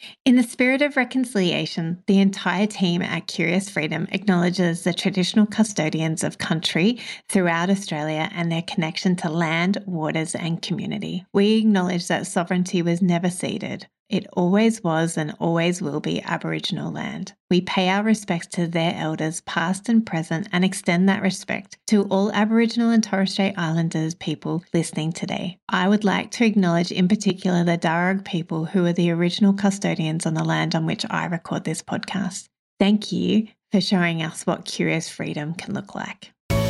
In the spirit of reconciliation, the entire team at Curious Freedom acknowledges the traditional custodians of country throughout Australia and their connection to land, waters, and community. We acknowledge that sovereignty was never ceded. It always was and always will be Aboriginal land. We pay our respects to their elders, past and present, and extend that respect to all Aboriginal and Torres Strait Islanders people listening today. I would like to acknowledge in particular the Darug people who are the original custodians on the land on which I record this podcast. Thank you for showing us what Curious Freedom can look like.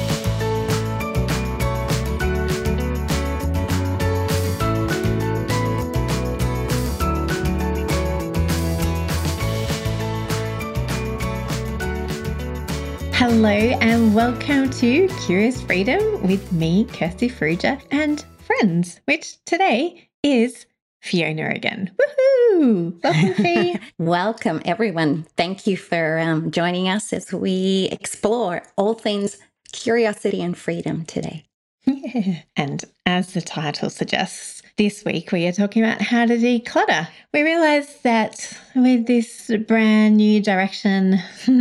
Hello and welcome to Curious Freedom with me, Kirsty Farrugia, and friends, which today is Fiona again. Woohoo! Welcome, Fee. Welcome, everyone. Thank you for joining us as we explore all things curiosity and freedom today. Yeah. And as the title suggests, this week we are talking about how to declutter. We realised that with this brand new direction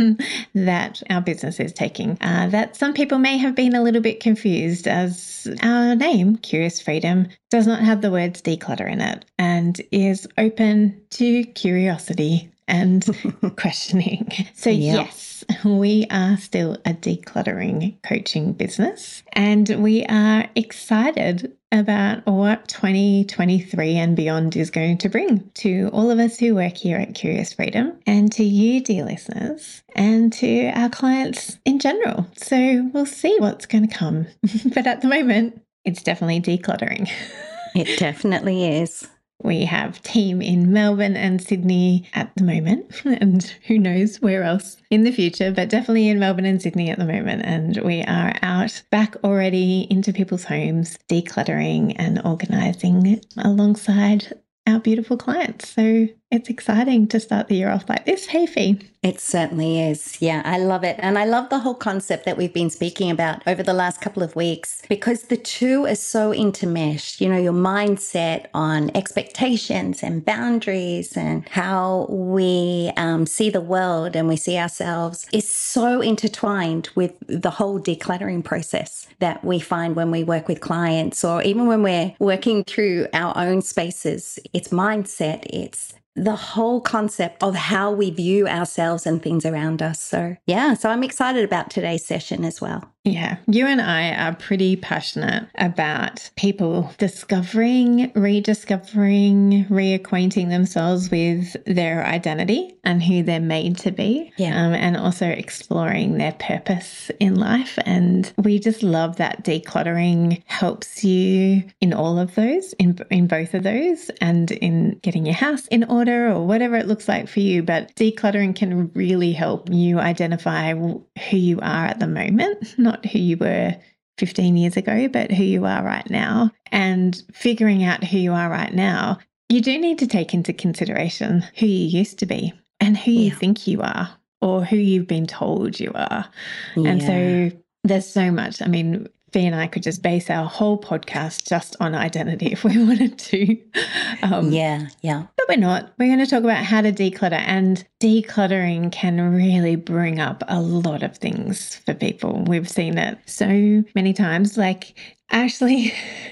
that our business is taking, that some people may have been a little bit confused as our name, Curious Freedom, does not have the words declutter in it and is open to curiosity and questioning. So yes, we are still a decluttering coaching business and we are excited about what 2023 and beyond is going to bring to all of us who work here at Curious Freedom and to you, dear listeners, and to our clients in general. So we'll see what's going to come. But at the moment, it's definitely decluttering. It definitely is. We have team in Melbourne and Sydney at the moment, and who knows where else in the future, but definitely in Melbourne and Sydney at the moment. And we are out back already into people's homes, decluttering and organising alongside our beautiful clients. So it's exciting to start the year off like this. Hey, Fee. It certainly is. Yeah, I love it. And I love the whole concept that we've been speaking about over the last couple of weeks because the two are so intermeshed. You know, your mindset on expectations and boundaries and how we see the world and we see ourselves is so intertwined with the whole decluttering process that we find when we work with clients or even when we're working through our own spaces. It's mindset, it's the whole concept of how we view ourselves and things around us. So I'm excited about today's session as well. Yeah, you and I are pretty passionate about people discovering, rediscovering, reacquainting themselves with their identity and who they're made to be, and also exploring their purpose in life. And we just love that decluttering helps you in all of those, in both of those, and in getting your house in order or whatever it looks like for you. But decluttering can really help you identify who you are at the moment, not who you were 15 years ago, but who you are right now. And figuring out who you are right now, you do need to take into consideration who you used to be and who you think you are or who you've been told you are. Yeah. And so there's so much. I mean, Fee and I could just base our whole podcast just on identity if we wanted to. But we're not. We're going to talk about how to declutter, and decluttering can really bring up a lot of things for people. We've seen it so many times. Like, actually,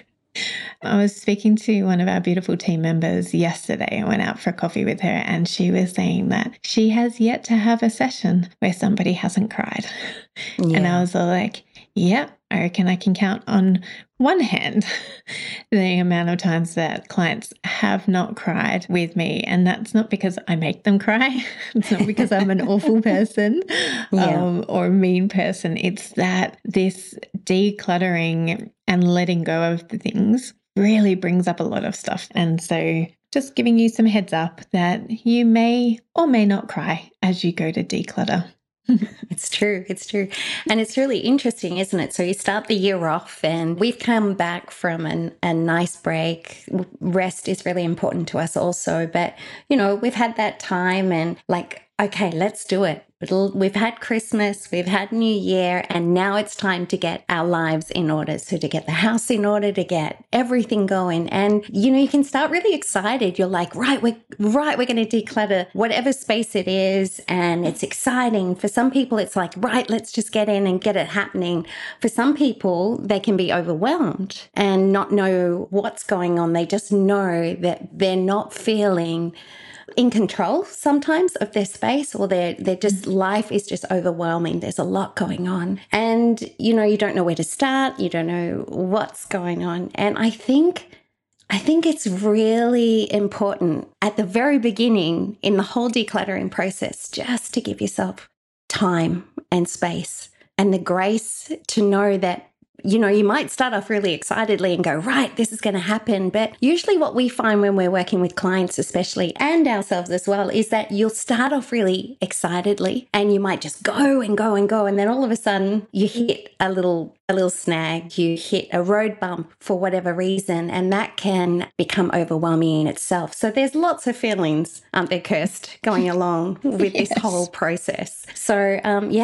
I was speaking to one of our beautiful team members yesterday. I went out for a coffee with her and she was saying that she has yet to have a session where somebody hasn't cried. Yeah. And I was all like, yeah, I reckon I can count on one hand the amount of times that clients have not cried with me. And that's not because I make them cry. It's not because I'm an awful person or a mean person. It's that this decluttering and letting go of the things really brings up a lot of stuff. And so just giving you some heads up that you may or may not cry as you go to declutter. It's true. It's true. And it's really interesting, isn't it? So you start the year off and we've come back from a nice break. Rest is really important to us also. But, you know, we've had that time and like, okay, let's do it. we've had Christmas, we've had New Year, and now it's time to get our lives in order. So to get the house in order, to get everything going. And, you can start really excited. You're like, we're going to declutter whatever space it is. And it's exciting. For some people, it's like, let's just get in and get it happening. For some people, they can be overwhelmed and not know what's going on. They just know that they're not feeling in control sometimes of their space, or they're just, life is just overwhelming. There's a lot going on, and you don't know where to start. You don't know what's going on. And I think it's really important at the very beginning in the whole decluttering process just to give yourself time and space and the grace to know that you might start off really excitedly and go, this is going to happen. But usually what we find when we're working with clients especially, and ourselves as well, is that you'll start off really excitedly and you might just go and go and go. And then all of a sudden you hit a little snag, you hit a road bump for whatever reason, and that can become overwhelming in itself. So there's lots of feelings, aren't there, Kirst, going along with this whole process. So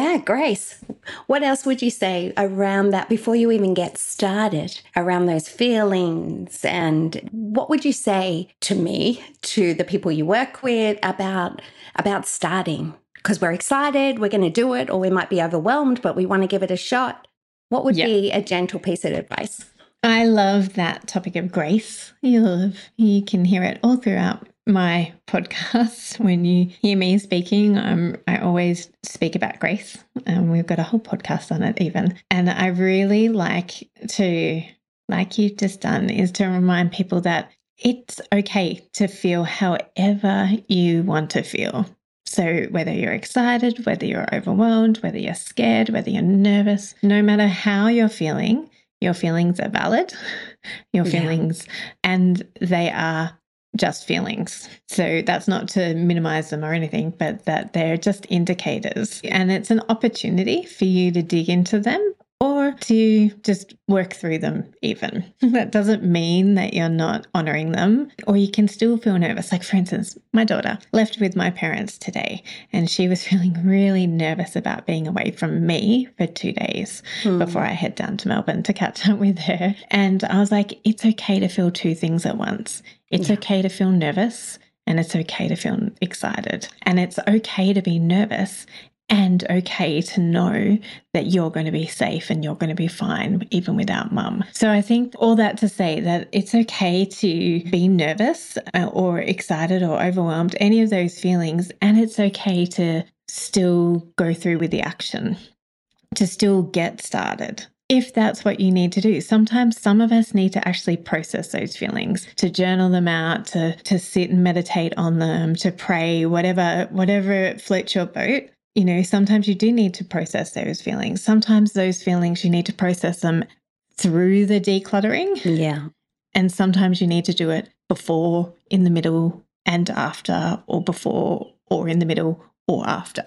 Grace, what else would you say around that before you even get started, around those feelings? And what would you say to me, to the people you work with, about starting? Because we're excited, we're going to do it, or we might be overwhelmed, but we want to give it a shot. What would be a gentle piece of advice? I love that topic of grace. You can hear it all throughout my podcast. When you hear me speaking, I always speak about grace. We've got a whole podcast on it even. And I really like to, like you've just done, is to remind people that it's okay to feel however you want to feel. So whether you're excited, whether you're overwhelmed, whether you're scared, whether you're nervous, no matter how you're feeling, your feelings are valid, your feelings, and they are just feelings. So that's not to minimize them or anything, but that they're just indicators. And it's an opportunity for you to dig into them or to just work through them even. That doesn't mean that you're not honoring them, or you can still feel nervous. Like, for instance, my daughter left with my parents today, and she was feeling really nervous about being away from me for 2 days before I head down to Melbourne to catch up with her. And I was like, it's okay to feel two things at once. It's okay to feel nervous, and it's okay to feel excited. And it's okay to be nervous, and okay to know that you're going to be safe and you're going to be fine even without mum. So I think all that to say that it's okay to be nervous or excited or overwhelmed, any of those feelings, and it's okay to still go through with the action, to still get started. If that's what you need to do. Sometimes some of us need to actually process those feelings, to journal them out, to sit and meditate on them, to pray, whatever floats your boat. Sometimes you do need to process those feelings. Sometimes those feelings, you need to process them through the decluttering. Yeah. And sometimes you need to do it before, in the middle, and after, or before, or in the middle, or after.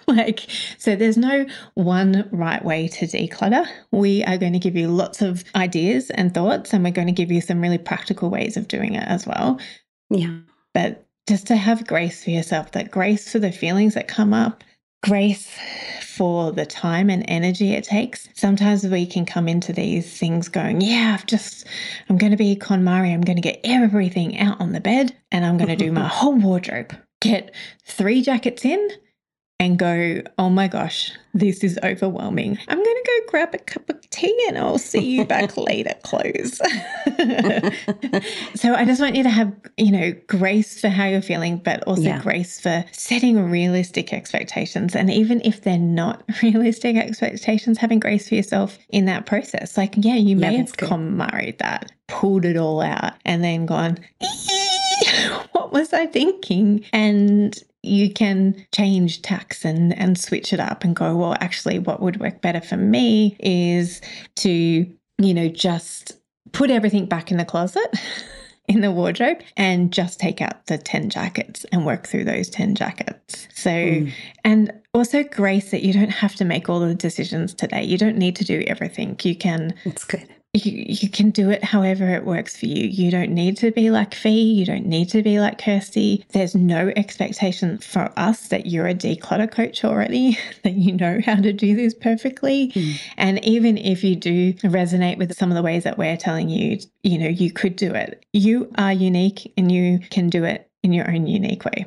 So there's no one right way to declutter. We are going to give you lots of ideas and thoughts, and we're going to give you some really practical ways of doing it as well. Yeah. But just to have grace for yourself, that grace for the feelings that come up, grace for the time and energy it takes. Sometimes we can come into these things going, I'm going to be KonMari. I'm going to get everything out on the bed, and I'm going to do my whole wardrobe, get 3 jackets in, and go, oh my gosh, this is overwhelming. I'm going to go grab a cup of tea and I'll see you back later, close. So I just want you to have, grace for how you're feeling, but also grace for setting realistic expectations. And even if they're not realistic expectations, having grace for yourself in that process. You may have KonMari'd that, pulled it all out, and then gone, what was I thinking? And you can change tacks and switch it up and go, well, actually, what would work better for me is to, just put everything back in the closet, in the wardrobe, and just take out the 10 jackets and work through those 10 jackets. So, and also grace that you don't have to make all the decisions today. You don't need to do everything. You can. That's good. you can do it however it works for you. You don't need to be like Fee. You don't need to be like Kirsty. There's no expectation for us that you're a declutter coach already, that you know how to do this perfectly. And even if you do resonate with some of the ways that we're telling you, you know, you could do it. You are unique and you can do it in your own unique way.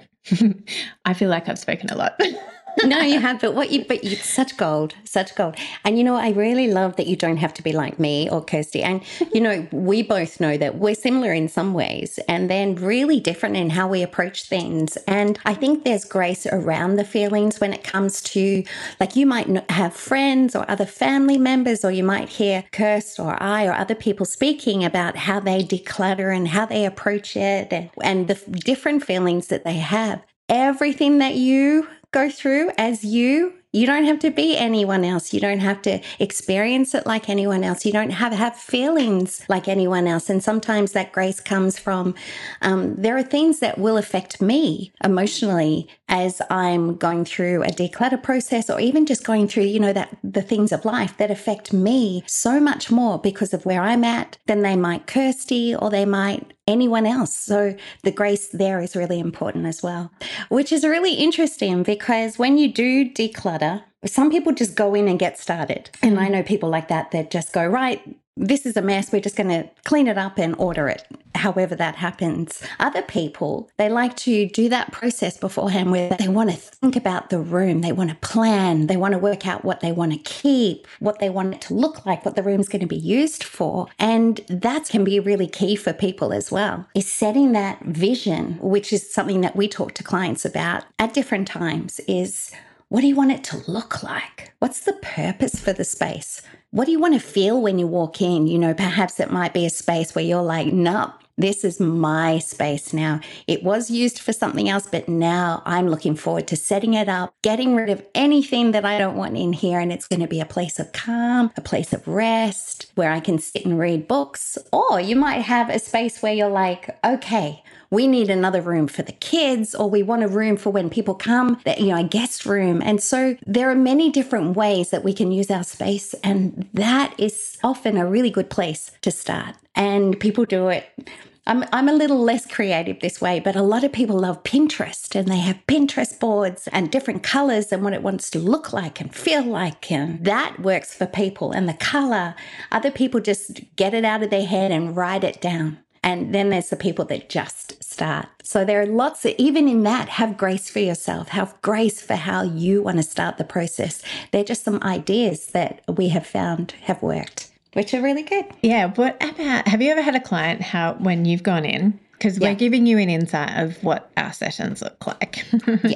I feel like I've spoken a lot. No, you have, but you such gold, such gold. And, you know, I really love that you don't have to be like me or Kirsty. And, you know, we both know that we're similar in some ways and then really different in how we approach things. And I think there's grace around the feelings when it comes to, like, you might have friends or other family members, or you might hear Kirst or I or other people speaking about how they declutter and how they approach it and the different feelings that they have. Everything that you go through as you don't have to be anyone else. You don't have to experience it like anyone else. You don't have feelings like anyone else. And sometimes that grace comes from, there are things that will affect me emotionally as I'm going through a declutter process, or even just going through, you know, that the things of life that affect me so much more because of where I'm at than they might Kirsty or they might anyone else. So the grace there is really important as well, which is really interesting because when you do declutter, some people just go in and get started. And I know people like that just go, right, this is a mess. We're just going to clean it up and order it, however that happens. Other people, they like to do that process beforehand where they want to think about the room. They want to plan. They want to work out what they want to keep, what they want it to look like, what the room's going to be used for. And that can be really key for people as well, is setting that vision, which is something that we talk to clients about at different times, is what do you want it to look like? What's the purpose for the space? What do you want to feel when you walk in? You know, perhaps it might be a space where you're like, no, this is my space now. It was used for something else, but now I'm looking forward to setting it up, getting rid of anything that I don't want in here. And it's going to be a place of calm, a place of rest where I can sit and read books. Or you might have a space where you're like, okay, we need another room for the kids, or we want a room for when people come, that, you know, a guest room. And so there are many different ways that we can use our space. And that is often a really good place to start. And people do it. I'm a little less creative this way, but a lot of people love Pinterest, and they have Pinterest boards and different colors and what it wants to look like and feel like. And that works for people. And the color, other people just get it out of their head and write it down. And then there's the people that just start. So there are lots that, even in that, have grace for yourself, have grace for how you want to start the process. They're just some ideas that we have found have worked, which are really good. Yeah. What about, have you ever had a client when you've gone in, because we're giving you an insight of what our sessions look like.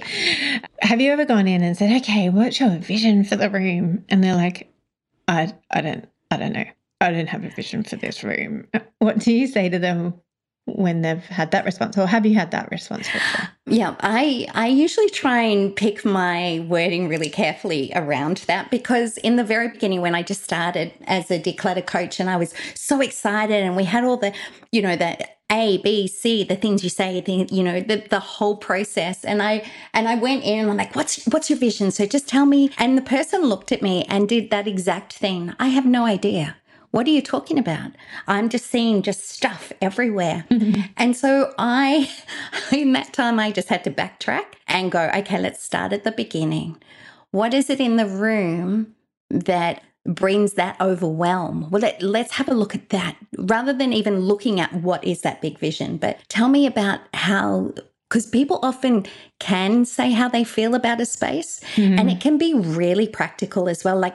Have you ever gone in and said, okay, what's your vision for the room? And they're like, I don't know. I don't have a vision for this room. What do you say to them when they've had that response, or have you had that response before? Yeah, I usually try and pick my wording really carefully around that, because in the very beginning, when I just started as a declutter coach and I was so excited and we had all the, you know, the A, B, C, the things you say, the whole process. And I went in and I'm like, what's your vision? So just tell me. And the person looked at me and did that exact thing. I have no idea. What are you talking about? I'm just seeing just stuff everywhere. And so in that time, I just had to backtrack and go, okay, let's start at the beginning. What is it in the room that brings that overwhelm? Well, let's have a look at that, rather than even looking at what is that big vision. But tell me about how, because people often can say how they feel about a space, and it can be really practical as well. Like,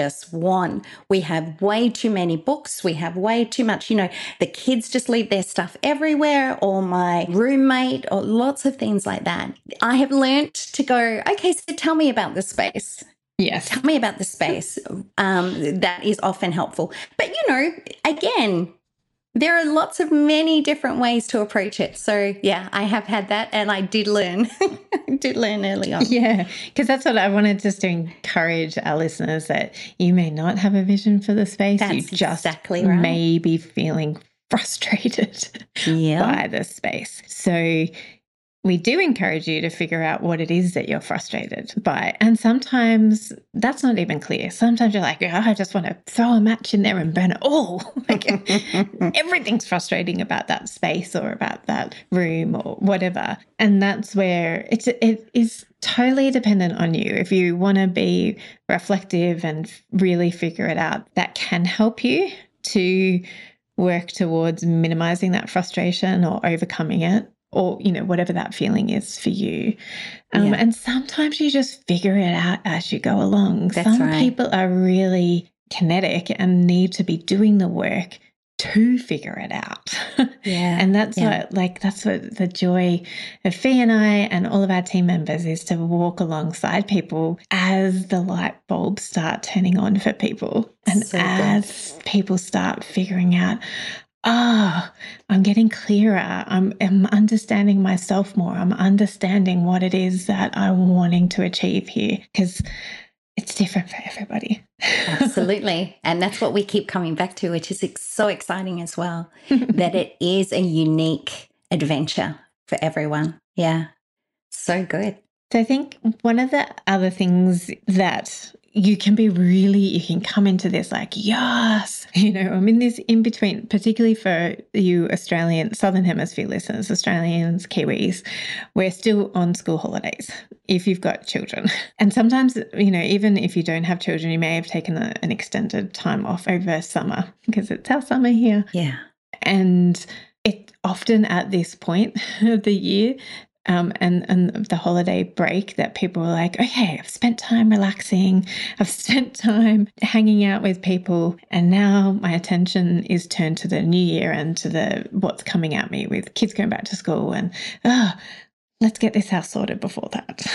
we have way too many books. We have way too much, the kids just leave their stuff everywhere, or my roommate, or lots of things like that. I have learnt to go, okay, so tell me about the space. Yes. Tell me about the space. That is often helpful. But, again, there are many different ways to approach it. So, yeah, I have had that, and I did learn. Early on. Yeah, because that's what I wanted just to encourage our listeners, that you may not have a vision for the space. That's you just exactly right. may be feeling frustrated by the space. So we do encourage you to figure out what it is that you're frustrated by. And sometimes that's not even clear. Sometimes you're like, oh, I just want to throw a match in there and burn it all. Like everything's frustrating about that space or about that room or whatever. And that's where it is totally dependent on you. If you want to be reflective and really figure it out, that can help you to work towards minimizing that frustration or overcoming it, or, whatever that feeling is for you. And sometimes you just figure it out as you go along. Some people are really kinetic and need to be doing the work to figure it out. And that's what the joy of Fee and I and all of our team members is, to walk alongside people as the light bulbs start turning on for people. And as people start figuring out, I'm getting clearer. I'm understanding myself more. I'm understanding what it is that I'm wanting to achieve here, because it's different for everybody. Absolutely. And that's what we keep coming back to, which is so exciting as well, that it is a unique adventure for everyone. Yeah. So good. So I think one of the other things that you can come into this like, yes, I'm in this in between, particularly for you Australian, Southern Hemisphere listeners, Australians, Kiwis, we're still on school holidays if you've got children. And sometimes, even if you don't have children, you may have taken an extended time off over summer, because it's our summer here. Yeah. And it often at this point of the year, and the holiday break, that people are like, okay, I've spent time relaxing, I've spent time hanging out with people, and now my attention is turned to the new year and to what's coming at me with kids going back to school, and let's get this house sorted before that.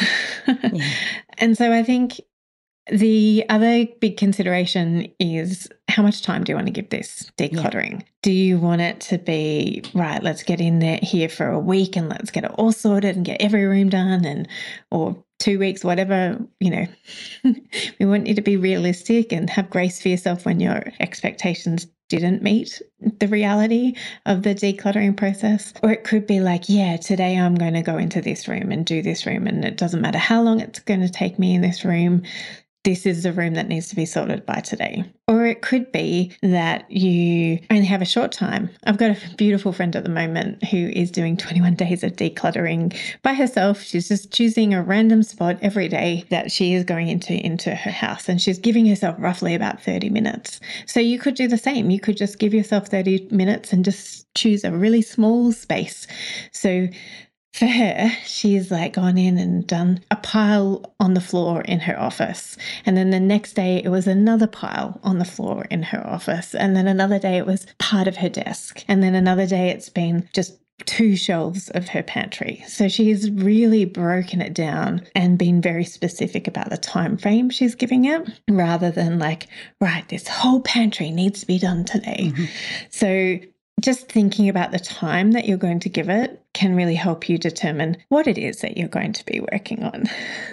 And so I think the other big consideration is, how much time do you want to give this decluttering? Yeah. Do you want it to be, right, let's get in there here for a week and let's get it all sorted and get every room done, or 2 weeks, whatever, we want you to be realistic and have grace for yourself when your expectations didn't meet the reality of the decluttering process. Or it could be like, today I'm going to go into this room and do this room, and it doesn't matter how long it's going to take me in this room. This is the room that needs to be sorted by today. Or it could be that you only have a short time. I've got a beautiful friend at the moment who is doing 21 days of decluttering by herself. She's just choosing a random spot every day that she is going into her house, and she's giving herself roughly about 30 minutes. So you could do the same. You could just give yourself 30 minutes and just choose a really small space. So for her, she's like gone in and done a pile on the floor in her office. And then the next day it was another pile on the floor in her office. And then another day it was part of her desk. And then another day it's been just 2 shelves of her pantry. So she's really broken it down and been very specific about the time frame she's giving it, rather than like, right, this whole pantry needs to be done today. Mm-hmm. So just thinking about the time that you're going to give it can really help you determine what it is that you're going to be working on.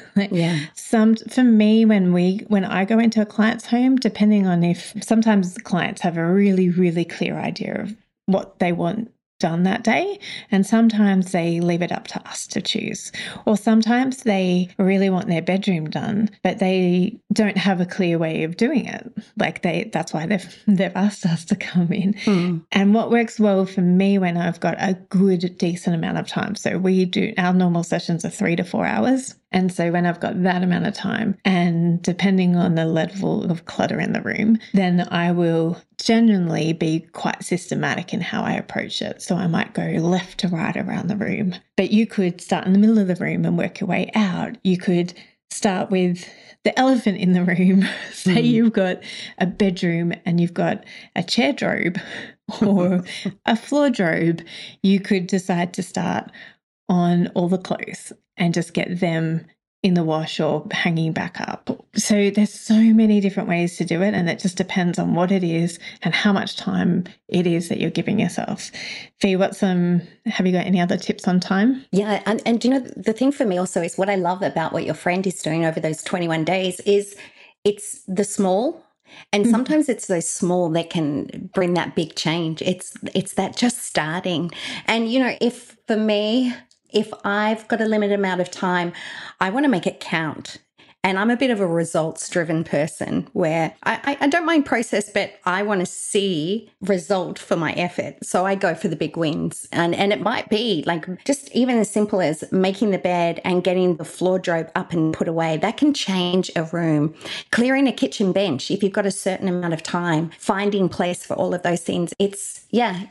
For me, when I go into a client's home, depending on if sometimes clients have a really, really clear idea of what they want done that day, and sometimes they leave it up to us to choose, or sometimes they really want their bedroom done but they don't have a clear way of doing it, that's why they've asked us to come in. And what works well for me when I've got a good decent amount of time, so our normal sessions are 3 to 4 hours, and so when I've got that amount of time, and depending on the level of clutter in the room, then I will generally be quite systematic in how I approach it. So I might go left to right around the room, but you could start in the middle of the room and work your way out. You could start with the elephant in the room. Say you've got a bedroom and you've got a chair drobe or a floor drobe. You could decide to start on all the clothes and just get them in the wash or hanging back up. So there's so many different ways to do it, and it just depends on what it is and how much time it is that you're giving yourself. Fee, have you got any other tips on time? Yeah, and the thing for me also is what I love about what your friend is doing over those 21 days is it's the small. And sometimes it's those small that can bring that big change. It's that just starting. And, if for me, If I've got a limited amount of time, I want to make it count. And I'm a bit of a results-driven person where I don't mind process, but I want to see result for my effort. So I go for the big wins. And it might be like just even as simple as making the bed and getting the floor up and put away. That can change a room. Clearing a kitchen bench, if you've got a certain amount of time, finding place for all of those things. It's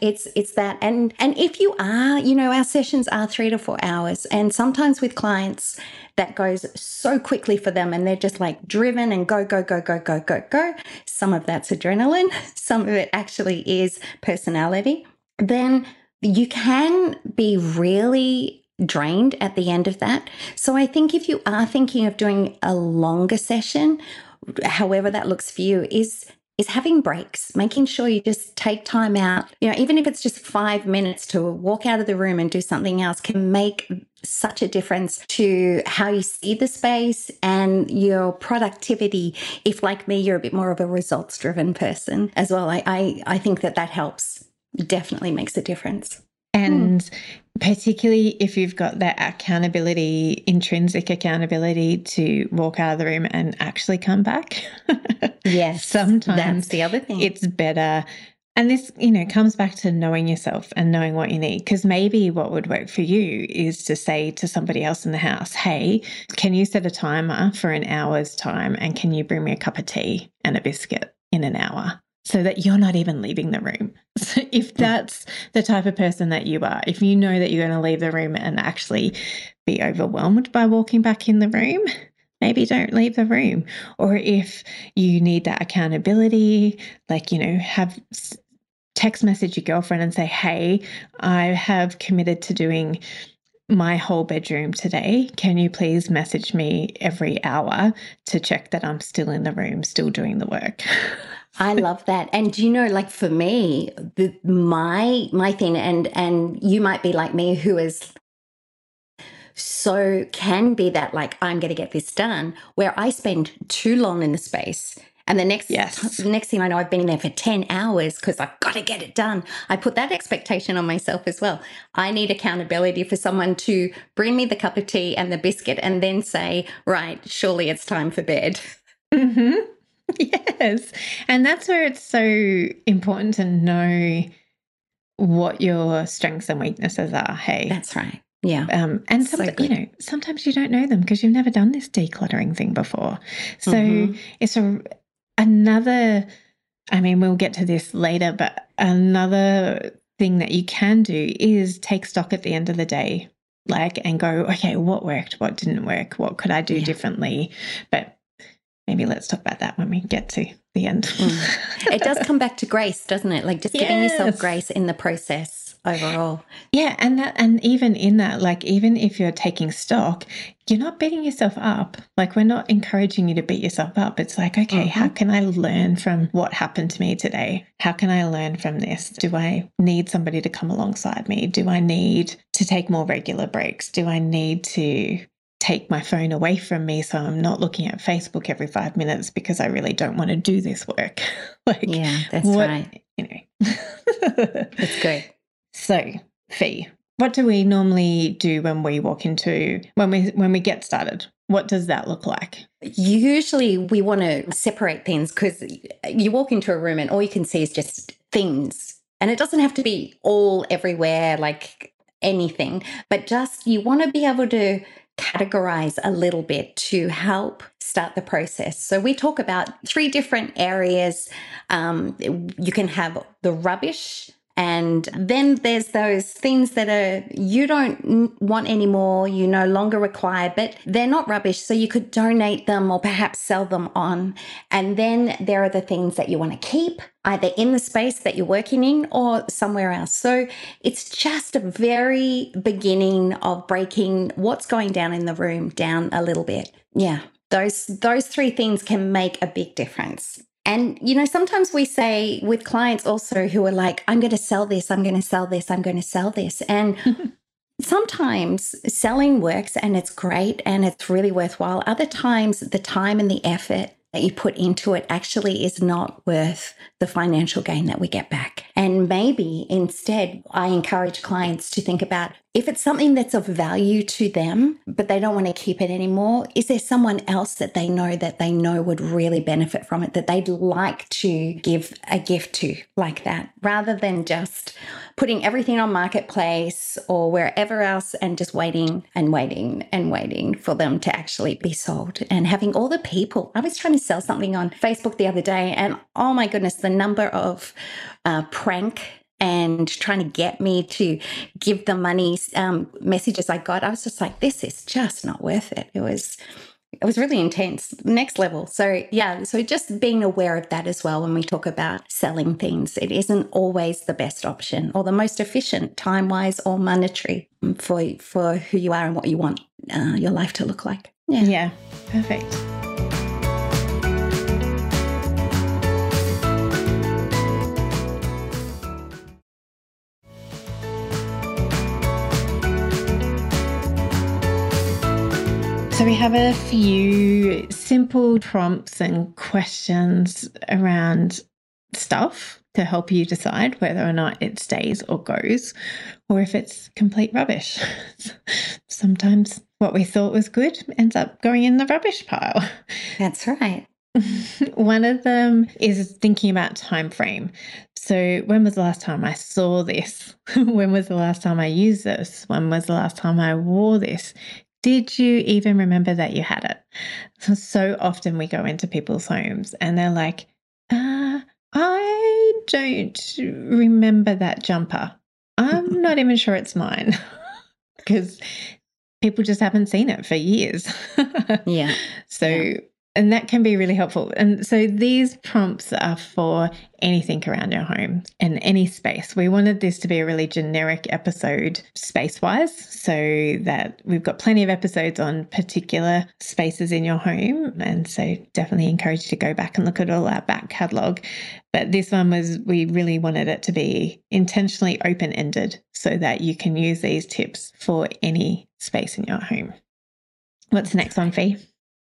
that. And if you are, our sessions are 3 to 4 hours. And sometimes with clients, that goes so quickly for them and they're just like driven and go, go, go, go, go, go, go. Some of that's adrenaline. Some of it actually is personality. Then you can be really drained at the end of that. So I think if you are thinking of doing a longer session, however that looks for you, is having breaks, making sure you just take time out, even if it's just 5 minutes to walk out of the room and do something else can make such a difference to how you see the space and your productivity. If like me, you're a bit more of a results-driven person as well, I think that helps, definitely makes a difference. And particularly if you've got that accountability, intrinsic accountability to walk out of the room and actually come back. Yes. Sometimes that's the other thing. It's better. And this, comes back to knowing yourself and knowing what you need. Because maybe what would work for you is to say to somebody else in the house, hey, can you set a timer for an hour's time and can you bring me a cup of tea and a biscuit in an hour? So that you're not even leaving the room. So if that's the type of person that you are, if you know that you're going to leave the room and actually be overwhelmed by walking back in the room, maybe don't leave the room. Or if you need that accountability, like, have text message your girlfriend and say, hey, I have committed to doing my whole bedroom today. Can you please message me every hour to check that I'm still in the room, still doing the work? I love that. And like for me, my thing, and you might be like me who is so can be that like, I'm going to get this done, where I spend too long in the space. And the next thing I know, I've been in there for 10 hours because I've got to get it done. I put that expectation on myself as well. I need accountability for someone to bring me the cup of tea and the biscuit and then say, right, surely it's time for bed. Mm-hmm. Yes. And that's where it's so important to know what your strengths and weaknesses are. Hey, that's right. Yeah. And sometimes you don't know them because you've never done this decluttering thing before. So it's another, we'll get to this later, but another thing that you can do is take stock at the end of the day, and go, okay, what worked? What didn't work? What could I do differently? But maybe let's talk about that when we get to the end. It does come back to grace, doesn't it? Like just giving yourself grace in the process overall. Yeah. And even in that, even if you're taking stock, you're not beating yourself up. We're not encouraging you to beat yourself up. It's like, okay, how can I learn from what happened to me today? How can I learn from this? Do I need somebody to come alongside me? Do I need to take more regular breaks? Do I need to take my phone away from me so I'm not looking at Facebook every 5 minutes because I really don't want to do this work? Yeah, that's right. Anyway. That's good. So, Fee, what do we normally do when we when we get started? What does that look like? Usually we want to separate things because you walk into a room and all you can see is just things. And it doesn't have to be all everywhere, like anything, but just you want to be able to categorize a little bit to help start the process. So we talk about 3 different areas. You can have the rubbish, and then there's those things that you don't want anymore, you no longer require, but they're not rubbish, so you could donate them or perhaps sell them on. And then there are the things that you want to keep, either in the space that you're working in or somewhere else. So it's just a very beginning of breaking what's going down in the room down a little bit. Yeah, those 3 things can make a big difference. And, sometimes we say with clients also who are like, I'm going to sell this, I'm going to sell this, I'm going to sell this. And sometimes selling works and it's great and it's really worthwhile. Other times the time and the effort that you put into it actually is not worth the financial gain that we get back. And maybe instead, I encourage clients to think about if it's something that's of value to them, but they don't want to keep it anymore, is there someone else that they know would really benefit from it, that they'd like to give a gift to like that, rather than just putting everything on Marketplace or wherever else and just waiting and waiting and waiting for them to actually be sold, and having all the people. I was trying to sell something on Facebook the other day, and oh my goodness, the number of prank and trying to get me to give the money messages I got. I was just like, this is just not worth it. It was really intense, next level. So yeah, so just being aware of that as well when we talk about selling things. It isn't always the best option or the most efficient time-wise or monetary for who you are and what you want your life to look like. Yeah, perfect. So we have a few simple prompts and questions around stuff to help you decide whether or not it stays or goes, or if it's complete rubbish. Sometimes what we thought was good ends up going in the rubbish pile. That's right. One of them is thinking about time frame. So when was the last time I saw this? When was the last time I used this? When was the last time I wore this? Did you even remember that you had it? So often we go into people's homes and they're like, I don't remember that jumper. I'm not even sure it's mine, because people just haven't seen it for years. Yeah. And that can be really helpful. And so these prompts are for anything around your home and any space. We wanted this to be a really generic episode space-wise, so that we've got plenty of episodes on particular spaces in your home. And so definitely encourage you to go back and look at all our back catalogue. But this one we really wanted it to be intentionally open-ended so that you can use these tips for any space in your home. What's the next one, Fee?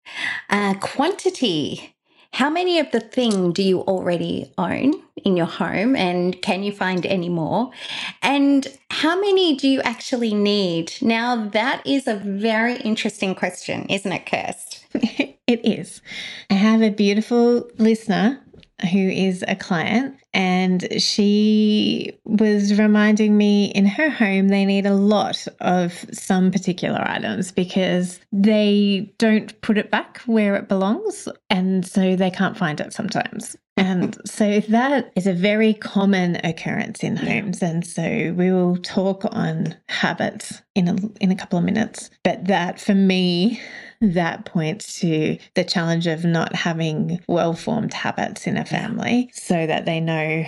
Quantity. How many of the thing do you already own in your home, and can you find any more? And how many do you actually need? Now, that is a very interesting question, isn't it, Kirst? It is. I have a beautiful listener who is a client, and she was reminding me in her home they need a lot of some particular items because they don't put it back where it belongs, and so they can't find it sometimes. And so that is a very common occurrence in homes. And so we will talk on habits in a couple of minutes. But that, for me, that points to the challenge of not having well-formed habits in a family, so that they know,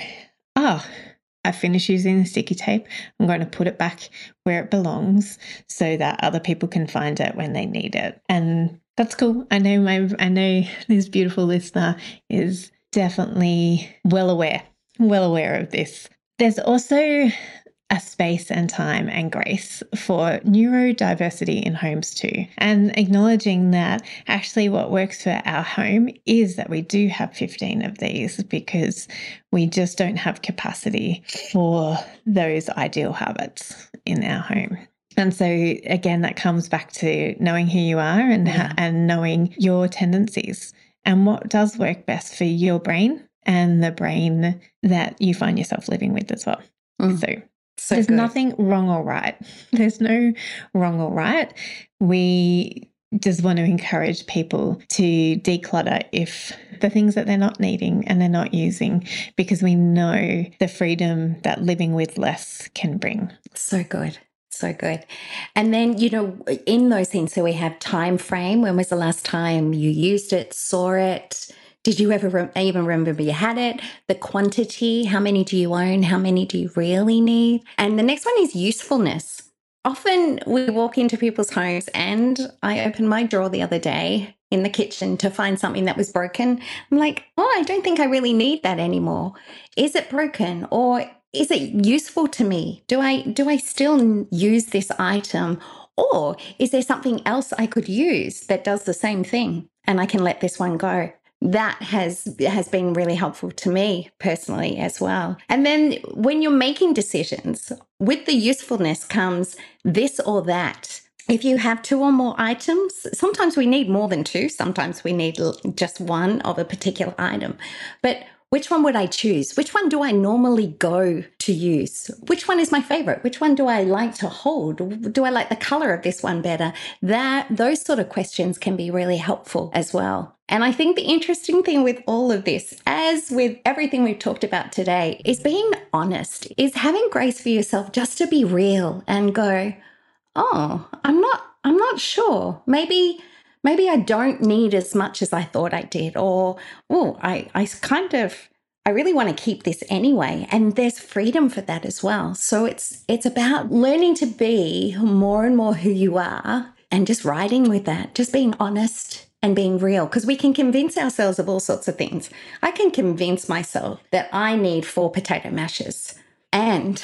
I finished using the sticky tape. I'm going to put it back where it belongs so that other people can find it when they need it. And that's cool. I know this beautiful listener is definitely well aware of this. There's also a space and time and grace for neurodiversity in homes too, and acknowledging that actually what works for our home is that we do have 15 of these because we just don't have capacity for those ideal habits in our home. And so again, that comes back to knowing who you are and knowing your tendencies and what does work best for your brain and the brain that you find yourself living with as well. So there's nothing wrong or right. There's no wrong or right. We just want to encourage people to declutter if the things that they're not needing and they're not using, because we know the freedom that living with less can bring. So good. So good. And then, in those things, so we have time frame. When was the last time you used it, saw it? Did you ever even remember you had it? The quantity, how many do you own? How many do you really need? And the next one is usefulness. Often we walk into people's homes, and I opened my drawer the other day in the kitchen to find something that was broken. I'm like, I don't think I really need that anymore. Is it broken, or is it useful to me? Do I still use this item, or is there something else I could use that does the same thing and I can let this one go? that has been really helpful to me personally as well. And then when you're making decisions, with the usefulness comes this or that. If you have 2 or more items, sometimes we need more than 2, sometimes we need just one of a particular item. But which one would I choose? Which one do I normally go to use? Which one is my favorite? Which one do I like to hold? Do I like the color of this one better? Those sort of questions can be really helpful as well. And I think the interesting thing with all of this, as with everything we've talked about today, is being honest, is having grace for yourself just to be real and go, oh, I'm not sure. Maybe I don't need as much as I thought I did, or, oh, I really want to keep this anyway. And there's freedom for that as well. So it's about learning to be more and more who you are and just riding with that, just being honest and being real, because we can convince ourselves of all sorts of things. I can convince myself that I need 4 potato mashes. And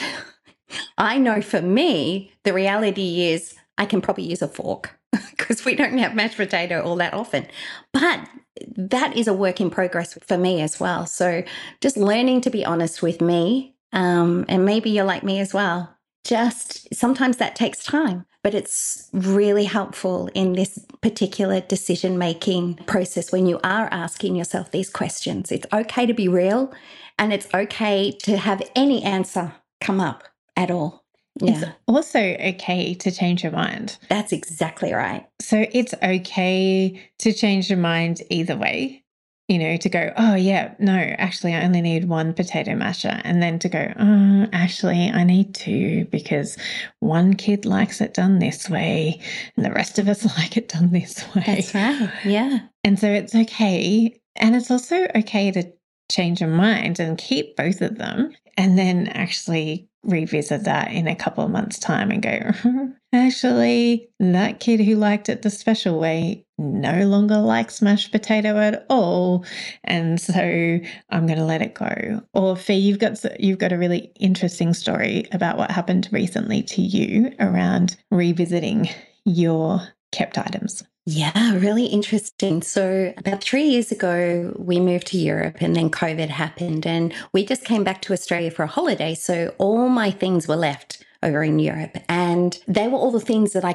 I know for me, the reality is I can probably use a fork because we don't have mashed potato all that often. But that is a work in progress for me as well. So just learning to be honest with me, and maybe you're like me as well. Just sometimes that takes time, but it's really helpful in this particular decision-making process when you are asking yourself these questions. It's okay to be real, and it's okay to have any answer come up at all. Yeah. It's also okay to change your mind. That's exactly right. So it's okay to change your mind either way, to go, oh, yeah, no, actually, I only need 1 potato masher. And then to go, oh, actually, I need 2 because one kid likes it done this way and the rest of us like it done this way. That's right. Yeah. And so it's okay. And it's also okay to change your mind and keep both of them and then actually revisit that in a couple of months' time and go, actually, that kid who liked it the special way no longer likes mashed potato at all. And so I'm going to let it go. Or Fee, you've got a really interesting story about what happened recently to you around revisiting your kept items. Yeah, really interesting. So about 3 years ago, we moved to Europe and then COVID happened and we just came back to Australia for a holiday. So all my things were left over in Europe and they were all the things that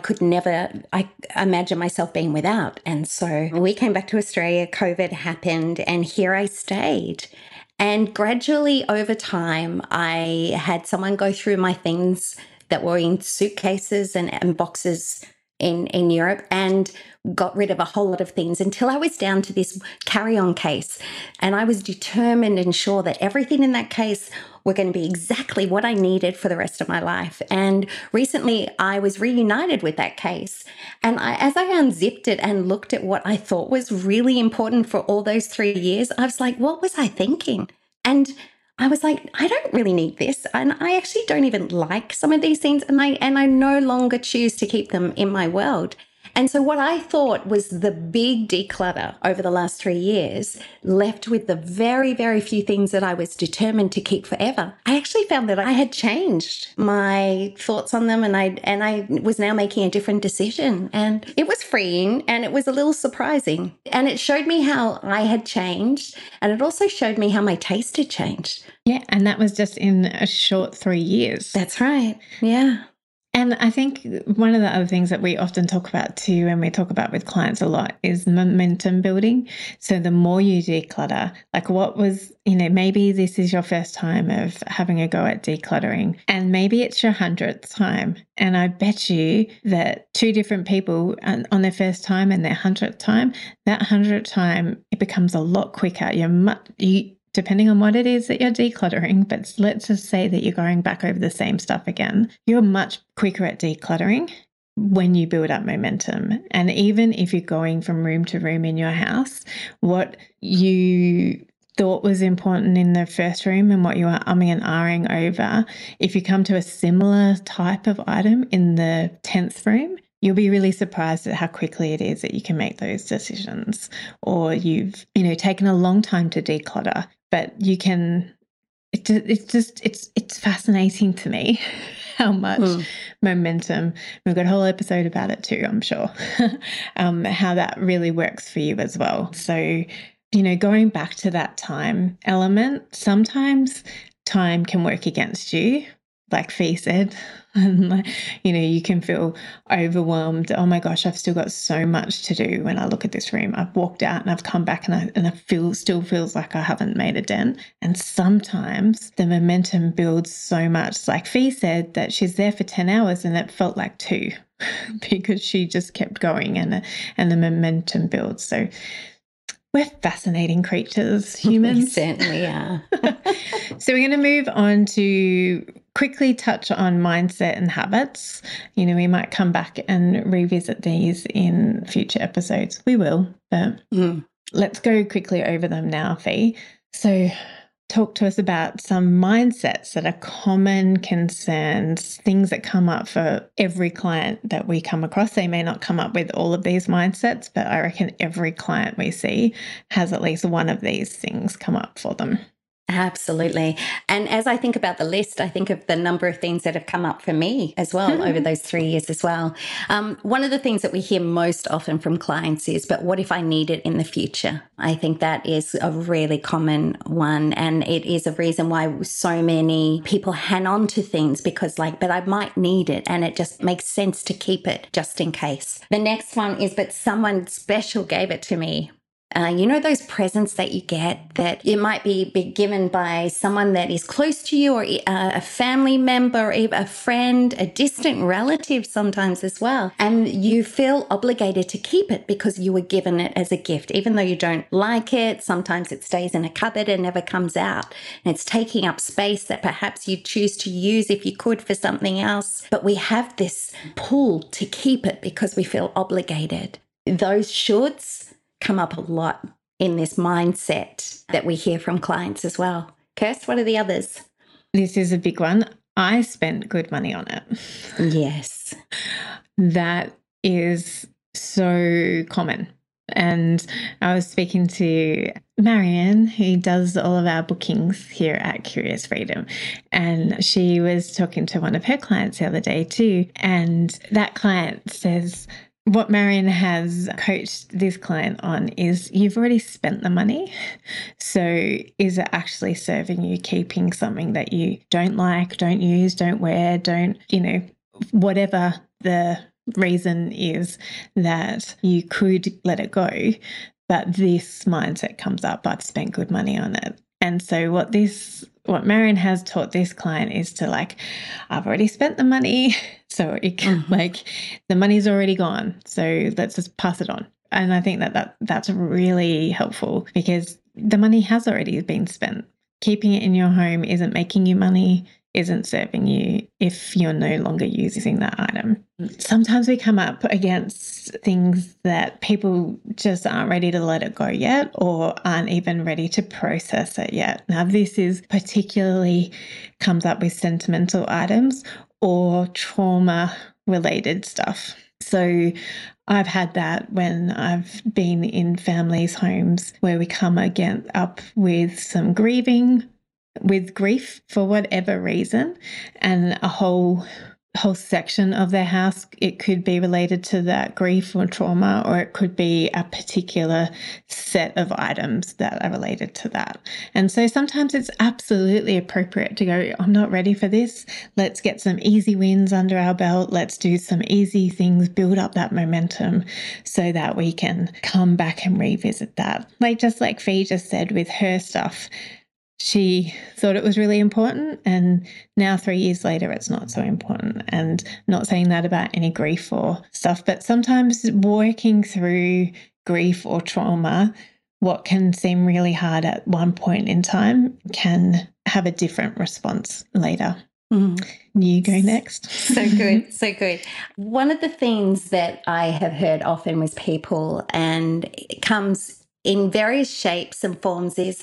I imagine myself being without. And so we came back to Australia, COVID happened, and here I stayed. And gradually over time, I had someone go through my things that were in suitcases and boxes in Europe and got rid of a whole lot of things until I was down to this carry-on case. And I was determined and sure that everything in that case were going to be exactly what I needed for the rest of my life. And recently I was reunited with that case. And as I unzipped it and looked at what I thought was really important for all those 3 years, I was like, what was I thinking? And I was like, I don't really need this. And I actually don't even like some of these things. And I no longer choose to keep them in my world. And so what I thought was the big declutter over the last 3 years, left with the very, very few things that I was determined to keep forever. I actually found that I had changed my thoughts on them and I was now making a different decision. And it was freeing and it was a little surprising. And it showed me how I had changed. And it also showed me how my taste had changed. Yeah. And that was just in a short 3 years. That's right. Yeah. And I think one of the other things that we often talk about too, and we talk about with clients a lot, is momentum building. So the more you declutter, like what was, maybe this is your first time of having a go at decluttering, and maybe it's your 100th time. And I bet you that 2 different people on their first time and their 100th time, that 100th time, it becomes a lot quicker. Depending on what it is that you're decluttering, but let's just say that you're going back over the same stuff again, you're much quicker at decluttering when you build up momentum. And even if you're going from room to room in your house, what you thought was important in the first room and what you are umming and ahhing over, if you come to a similar type of item in the 10th room, you'll be really surprised at how quickly it is that you can make those decisions. Or you've, taken a long time to declutter, but you can, it's fascinating to me how much momentum, we've got a whole episode about it too, I'm sure, how that really works for you as well. So going back to that time element, sometimes time can work against you, like Fee said. And, you can feel overwhelmed. Oh my gosh, I've still got so much to do when I look at this room. I've walked out and I've come back and I still feels like I haven't made a dent. And sometimes the momentum builds so much. Like Fee said that she's there for 10 hours and it felt like 2 because she just kept going and the momentum builds. So we're fascinating creatures, humans. We certainly are. So we're going to move on to quickly touch on mindset and habits. We might come back and revisit these in future episodes. We will, but let's go quickly over them now, Fee. So talk to us about some mindsets that are common concerns, things that come up for every client that we come across. They may not come up with all of these mindsets, but I reckon every client we see has at least one of these things come up for them. Absolutely. And as I think about the list, I think of the number of things that have come up for me as well over those 3 years as well. One of the things that we hear most often from clients is, but what if I need it in the future? I think that is a really common one. And it is a reason why so many people hang on to things because but I might need it. And it just makes sense to keep it just in case. The next one is, but someone special gave it to me. Those presents that you get that it might be given by someone that is close to you or a family member, or a friend, a distant relative sometimes as well. And you feel obligated to keep it because you were given it as a gift, even though you don't like it. Sometimes it stays in a cupboard and never comes out. And it's taking up space that perhaps you choose to use if you could for something else. But we have this pull to keep it because we feel obligated. Those shoulds come up a lot in this mindset that we hear from clients as well. Kirst, what are the others? This is a big one. I spent good money on it. Yes. That is so common. And I was speaking to Marianne, who does all of our bookings here at Curious Freedom. And she was talking to one of her clients the other day too. And that client says, what Marianne has coached this client on is you've already spent the money. So is it actually serving you keeping something that you don't like, don't use, don't wear, whatever the reason is that you could let it go. But this mindset comes up, I've spent good money on it. And so what Marianne has taught this client is to I've already spent the money. So it can, the money's already gone. So let's just pass it on. And I think that's really helpful because the money has already been spent. Keeping it in your home isn't making you money, isn't serving you if you're no longer using that item. Sometimes we come up against things that people just aren't ready to let it go yet or aren't even ready to process it yet. Now, this is particularly comes up with sentimental items or trauma-related stuff. So I've had that when I've been in families' homes where we come up with some grieving, with grief for whatever reason, and a whole section of their house, it could be related to that grief or trauma, or it could be a particular set of items that are related to that. And so sometimes it's absolutely appropriate to go, I'm not ready for this. Let's get some easy wins under our belt. Let's do some easy things, build up that momentum so that we can come back and revisit that. Just like Fee just said with her stuff, she thought it was really important, and now 3 years later, it's not so important. And not saying that about any grief or stuff, but sometimes working through grief or trauma, what can seem really hard at one point in time can have a different response later. You go next. So good. So good. One of the things that I have heard often with people, and it comes in various shapes and forms, is,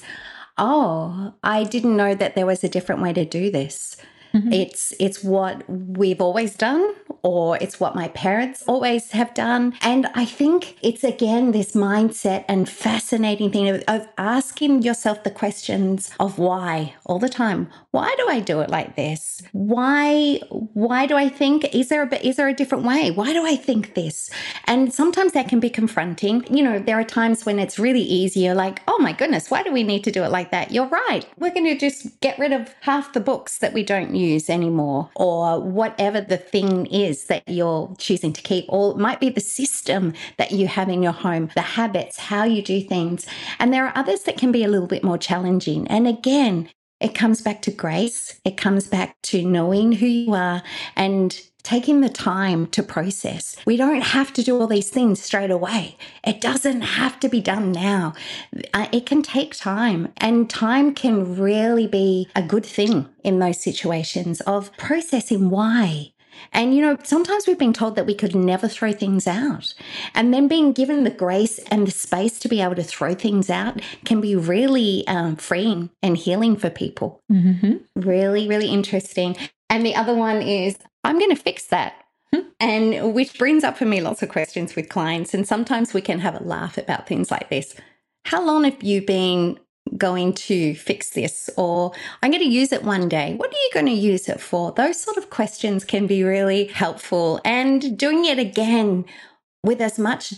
oh, I didn't know that there was a different way to do this. It's what we've always done, or it's what my parents always have done. And I think it's, again, this mindset and fascinating thing of asking yourself the questions of why all the time. Why do I do it like this? Why do I think, is there a different way? Why do I think this? And sometimes that can be confronting. There are times when it's really easy. You're like, oh my goodness, why do we need to do it like that? You're right. We're going to just get rid of half the books that we don't use anymore, or whatever the thing is that you're choosing to keep, or it might be the system that you have in your home, the habits, how you do things. And there are others that can be a little bit more challenging. And again, it comes back to grace. It comes back to knowing who you are and taking the time to process. We don't have to do all these things straight away. It doesn't have to be done now. It can take time, and time can really be a good thing in those situations of processing why. And, sometimes we've been told that we could never throw things out. And then being given the grace and the space to be able to throw things out can be really freeing and healing for people. Mm-hmm. Really, really interesting. And the other one is, I'm going to fix that. And which brings up for me lots of questions with clients. And sometimes we can have a laugh about things like this. How long have you been going to fix this? Or I'm going to use it one day. What are you going to use it for? Those sort of questions can be really helpful. And doing it again with as much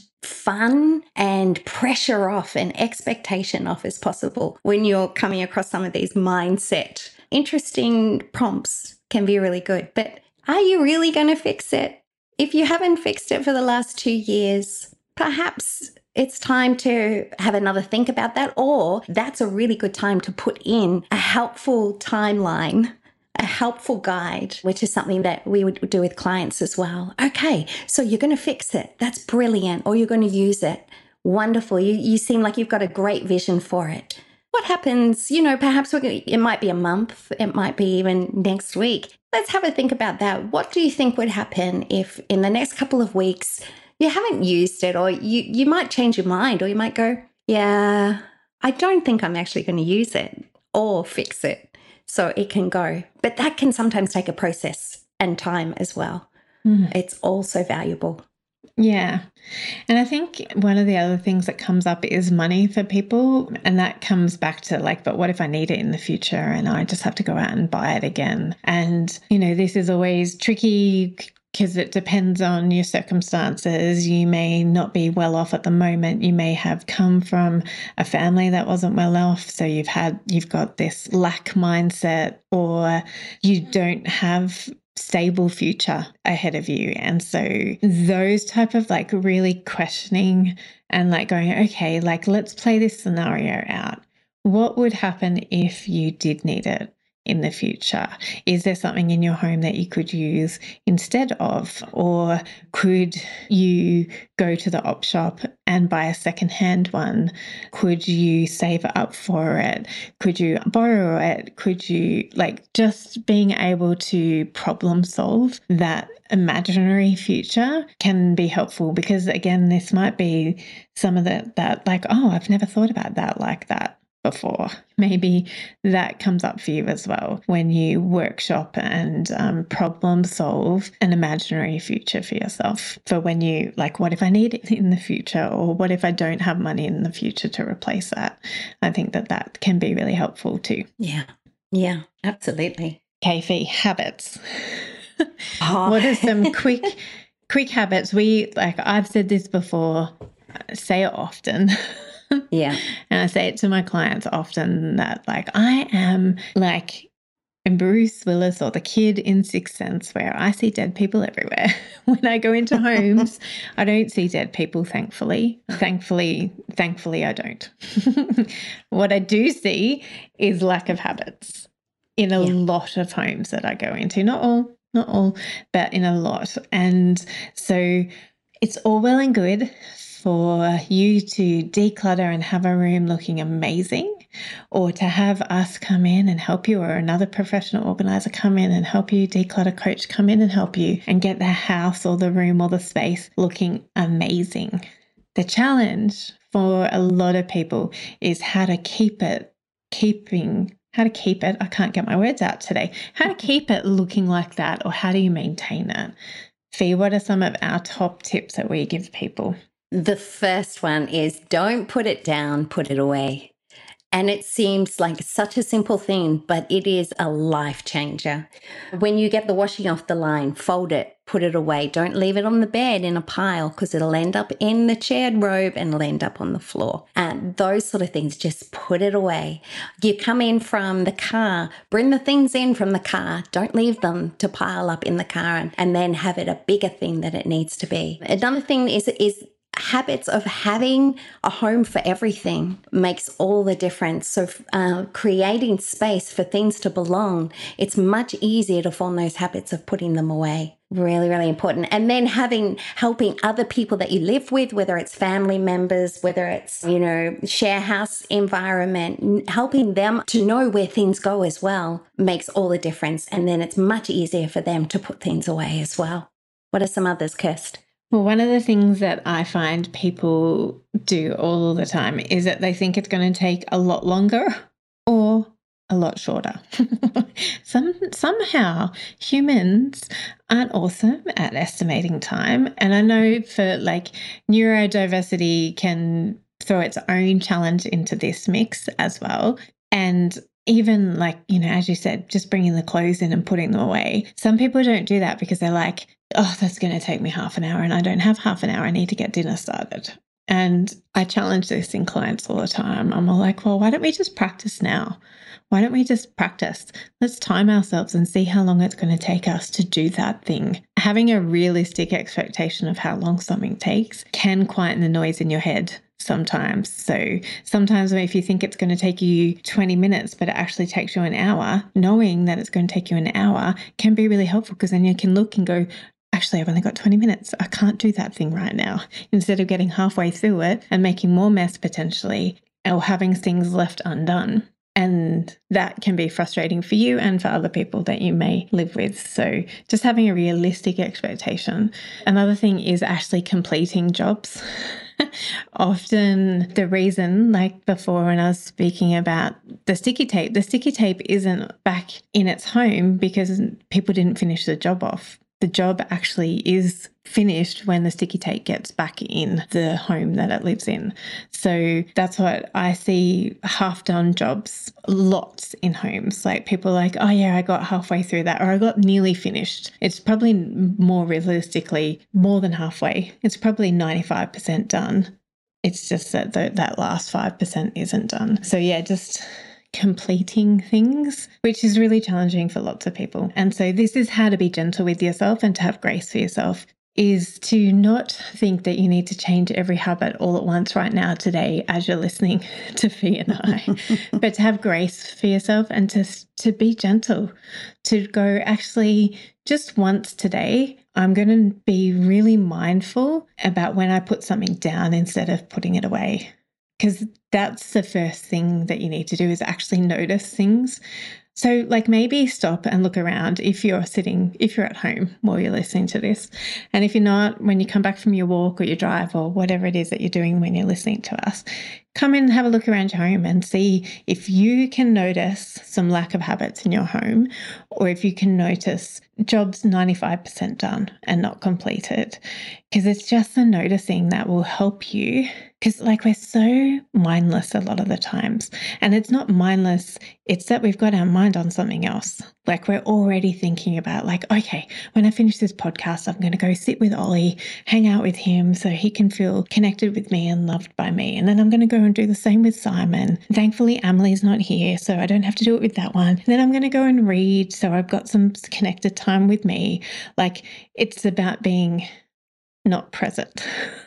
fun and pressure off and expectation off as possible when you're coming across some of these mindset interesting prompts can be really good. But are you really going to fix it? If you haven't fixed it for the last 2 years, perhaps it's time to have another think about that, or that's a really good time to put in a helpful timeline, a helpful guide, which is something that we would do with clients as well. Okay, so you're going to fix it. That's brilliant. Or you're going to use it. Wonderful. You seem like you've got a great vision for it. What happens, perhaps it might be a month, it might be even next week. Let's have a think about that. What do you think would happen if in the next couple of weeks you haven't used it, or you might change your mind, or you might go, yeah, I don't think I'm actually going to use it or fix it so it can go. But that can sometimes take a process and time as well. It's also valuable. Yeah. And I think one of the other things that comes up is money for people. And that comes back to but what if I need it in the future and I just have to go out and buy it again? And, this is always tricky because it depends on your circumstances. You may not be well off at the moment. You may have come from a family that wasn't well off. So you've got this lack mindset, or you don't have stable future ahead of you. And so those type of really questioning and going, okay, let's play this scenario out. What would happen if you did need it in the future? Is there something in your home that you could use instead of? Or could you go to the op shop and buy a secondhand one? Could you save up for it? Could you borrow it? Could you just being able to problem solve that imaginary future can be helpful, because again, this might be some of that oh, I've never thought about that like that before. Maybe that comes up for you as well when you workshop and problem solve an imaginary future for yourself, for when you what if I need it in the future, or what if I don't have money in the future to replace that? I think that can be really helpful too. Yeah, absolutely. Kafey, habits. What are some quick habits? I've said this before, I say it often. Yeah. And I say it to my clients often that I am Bruce Willis or the kid in Sixth Sense, where I see dead people everywhere. When I go into homes, I don't see dead people, thankfully. Thankfully, I don't. What I do see is lack of habits in a lot of homes that I go into. Not all, but in a lot. And so it's all well and good for you to declutter and have a room looking amazing, or to have us come in and help you, or another professional organizer come in and help you, declutter coach come in and help you, and get the house or the room or the space looking amazing. The challenge for a lot of people is how to keep it, I can't get my words out today, how to keep it looking like that, or how do you maintain it? Fee, what are some of our top tips that we give people? The first one is don't put it down, put it away. And it seems like such a simple thing, but it is a life changer. When you get the washing off the line, fold it, put it away. Don't leave it on the bed in a pile because it'll end up in the shared robe and it'll end up on the floor. And those sort of things, just put it away. You come in from the car, bring the things in from the car. Don't leave them to pile up in the car and then have it a bigger thing than it needs to be. Another thing is habits of having a home for everything makes all the difference. So creating space for things to belong, it's much easier to form those habits of putting them away. Really, really important. And then helping other people that you live with, whether it's family members, whether it's, share house environment, helping them to know where things go as well makes all the difference. And then it's much easier for them to put things away as well. What are some others, Kirst? Well, one of the things that I find people do all the time is that they think it's going to take a lot longer or a lot shorter. Somehow humans aren't awesome at estimating time. And I know for neurodiversity can throw its own challenge into this mix as well. And even as you said, just bringing the clothes in and putting them away. Some people don't do that because they're like, oh, that's going to take me half an hour and I don't have half an hour. I need to get dinner started. And I challenge this in clients all the time. I'm all like, well, why don't we just practice now? Why don't we just practice? Let's time ourselves and see how long it's going to take us to do that thing. Having a realistic expectation of how long something takes can quieten the noise in your head sometimes. So sometimes if you think it's going to take you 20 minutes, but it actually takes you an hour, knowing that it's going to take you an hour can be really helpful because then you can look and go, actually, I've only got 20 minutes. I can't do that thing right now. Instead of getting halfway through it and making more mess potentially or having things left undone. And that can be frustrating for you and for other people that you may live with. So just having a realistic expectation. Another thing is actually completing jobs. Often the reason, like before when I was speaking about the sticky tape isn't back in its home because people didn't finish the job off. The job actually is finished when the sticky tape gets back in the home that it lives in. So that's what I see, half done jobs lots in homes. Like people are like, oh yeah, I got halfway through that, or I got nearly finished. It's probably more realistically more than halfway. It's probably 95% done. It's just that that last 5% isn't done. So yeah, just completing things, which is really challenging for lots of people. And so this is how to be gentle with yourself and to have grace for yourself, is to not think that you need to change every habit all at once right now today as you're listening to Fee and I, but to have grace for yourself and to be gentle, to go actually just once today, I'm going to be really mindful about when I put something down instead of putting it away. Because that's the first thing that you need to do is actually notice things. So maybe stop and look around if you're at home while you're listening to this. And if you're not, when you come back from your walk or your drive or whatever it is that you're doing when you're listening to us, come in and have a look around your home and see if you can notice some lack of habits in your home, or if you can notice jobs 95% done and not completed. Because it's just the noticing that will help you. Because we're so mindless a lot of the times. And it's not mindless, it's that we've got our mind on something else. We're already thinking about okay, when I finish this podcast, I'm going to go sit with Ollie, hang out with him so he can feel connected with me and loved by me. And then I'm going to go and do the same with Simon. Thankfully, Emily's not here, so I don't have to do it with that one. And then I'm going to go and read, so I've got some connected time with me. It's about being not present.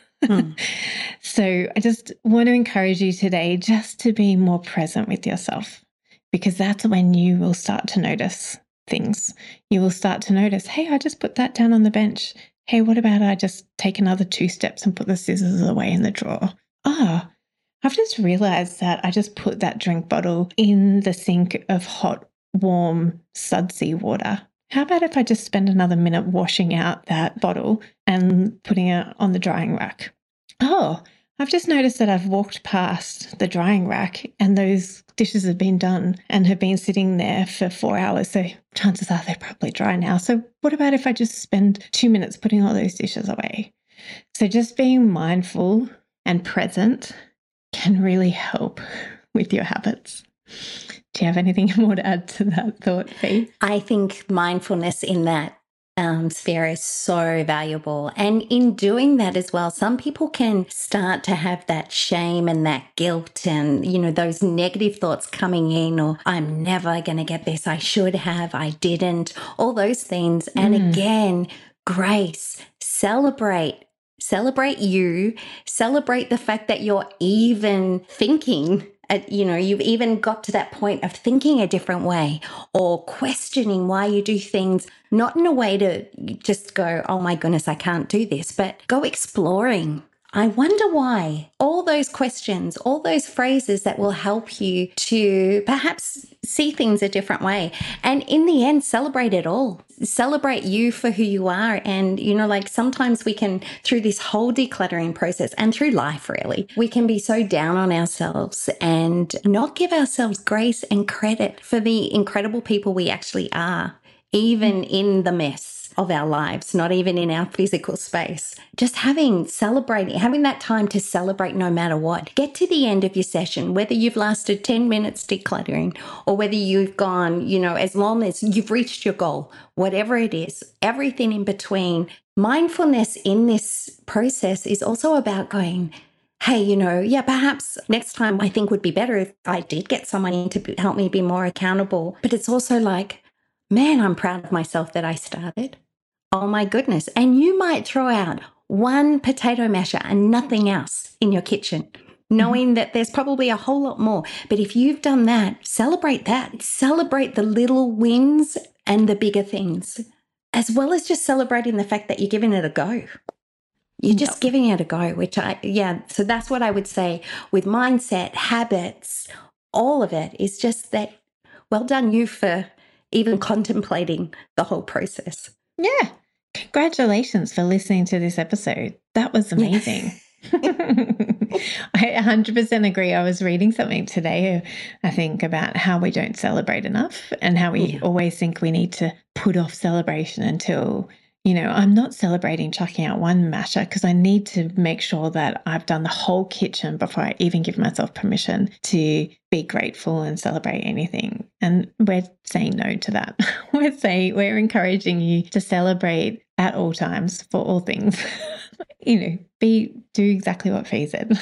So I just want to encourage you today just to be more present with yourself, because that's when you will start to notice things. You will start to notice, hey, I just put that down on the bench. Hey, what about I just take another 2 steps and put the scissors away in the drawer? Oh, I've just realized that I just put that drink bottle in the sink of hot, warm, sudsy water. How about if I just spend another minute washing out that bottle and putting it on the drying rack? Oh, I've just noticed that I've walked past the drying rack and those dishes have been done and have been sitting there for 4 hours. So chances are they're probably dry now. So what about if I just spend 2 minutes putting all those dishes away? So just being mindful and present can really help with your habits. Do you have anything more to add to that thought, Fee? I think mindfulness in that sphere is so valuable. And in doing that as well, some people can start to have that shame and that guilt and, those negative thoughts coming in, or I'm never going to get this. I should have, I didn't, all those things. And again, grace, celebrate you, celebrate the fact that you're even thinking. You've even got to that point of thinking a different way or questioning why you do things, not in a way to just go, oh my goodness, I can't do this, but go exploring. I wonder why. All those questions, all those phrases that will help you to perhaps see things a different way. And in the end, celebrate it all. Celebrate you for who you are. And, sometimes we can, through this whole decluttering process and through life, really, we can be so down on ourselves and not give ourselves grace and credit for the incredible people we actually are, even in the mess of our lives, not even in our physical space. Just having that time to celebrate no matter what. Get to the end of your session, whether you've lasted 10 minutes decluttering or whether you've gone, as long as you've reached your goal, whatever it is, everything in between. Mindfulness in this process is also about going, hey, perhaps next time I think would be better if I did get someone in to help me be more accountable. But it's also like, man, I'm proud of myself that I started. Oh my goodness. And you might throw out one potato masher and nothing else in your kitchen, knowing that there's probably a whole lot more. But if you've done that. Celebrate the little wins and the bigger things, as well as just celebrating the fact that you're giving it a go. You're just giving it a go, so that's what I would say with mindset, habits, all of it is just that, well done you for even contemplating the whole process. Yeah. Congratulations for listening to this episode. That was amazing. I 100% agree. I was reading something today, I think, about how we don't celebrate enough and how we always think we need to put off celebration until, I'm not celebrating chucking out one masher because I need to make sure that I've done the whole kitchen before I even give myself permission to be grateful and celebrate anything. And we're saying no to that. We're encouraging you to celebrate at all times for all things. Do exactly what Fee said.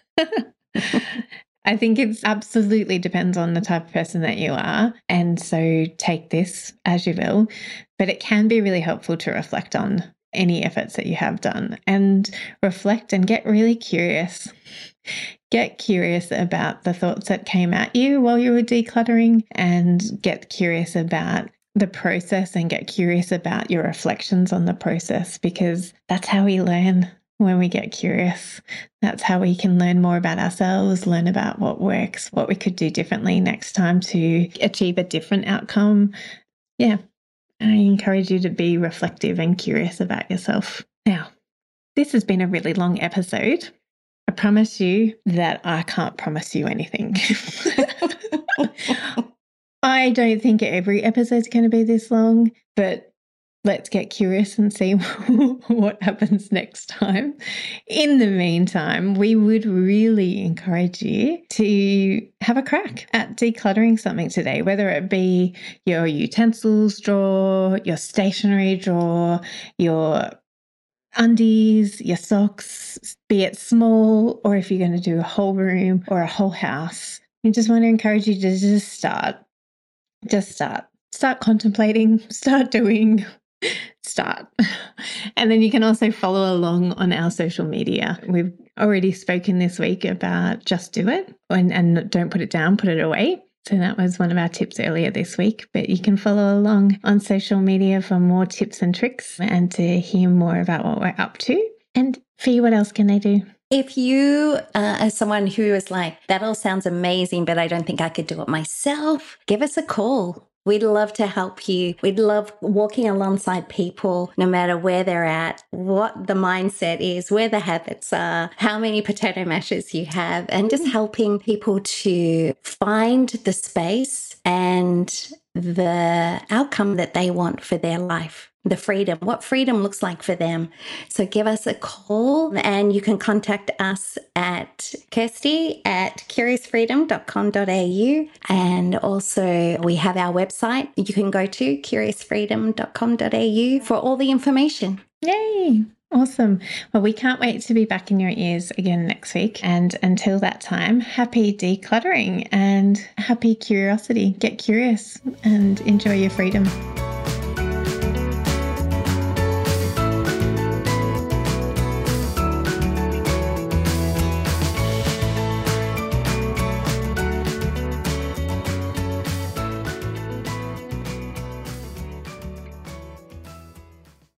I think it absolutely depends on the type of person that you are. And so take this as you will, but it can be really helpful to reflect on any efforts that you have done and reflect and get really curious. Get curious about the thoughts that came at you while you were decluttering and get curious about the process and get curious about your reflections on the process, because that's how we learn. When we get curious, that's how we can learn more about ourselves, learn about what works, what we could do differently next time to achieve a different outcome. Yeah, I encourage you to be reflective and curious about yourself. Now, this has been a really long episode. I promise you that I can't promise you anything. I don't think every episode's going to be this long, but let's get curious and see what happens next time. In the meantime, we would really encourage you to have a crack at decluttering something today, whether it be your utensils drawer, your stationery drawer, your undies, your socks, be it small, or if you're going to do a whole room or a whole house. We just want to encourage you to just start. Start contemplating, start doing. Start. And then you can also follow along on our social media. We've already spoken this week about just do it and don't put it down, put it away. So that was one of our tips earlier this week, but you can follow along on social media for more tips and tricks and to hear more about what we're up to. And Fee, what else can they do? If you are someone who is like, that all sounds amazing, but I don't think I could do it myself, give us a call. We'd love to help you. We'd love walking alongside people, no matter where they're at, what the mindset is, where the habits are, how many potato mashers you have, and just helping people to find the space and the outcome that they want for their life. The freedom, what freedom looks like for them. So give us a call, and you can contact us at kirsty@curiousfreedom.com.au. And also we have our website. You can go to curiousfreedom.com.au for all the information. Yay! Awesome. Well, we can't wait to be back in your ears again next week. And until that time, happy decluttering and happy curiosity. Get curious and enjoy your freedom.